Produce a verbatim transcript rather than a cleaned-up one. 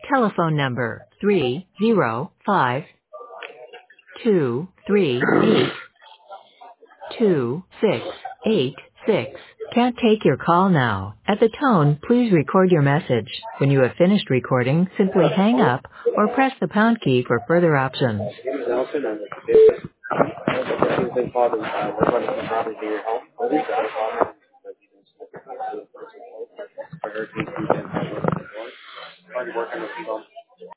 telephone number three zero five two three eight two six eight six. Can't take your call now. At the tone, please record your message. When you have finished recording, simply hang up or press the pound key for further options. Nelson, and the person who's been called and uh, we're running some property to your home.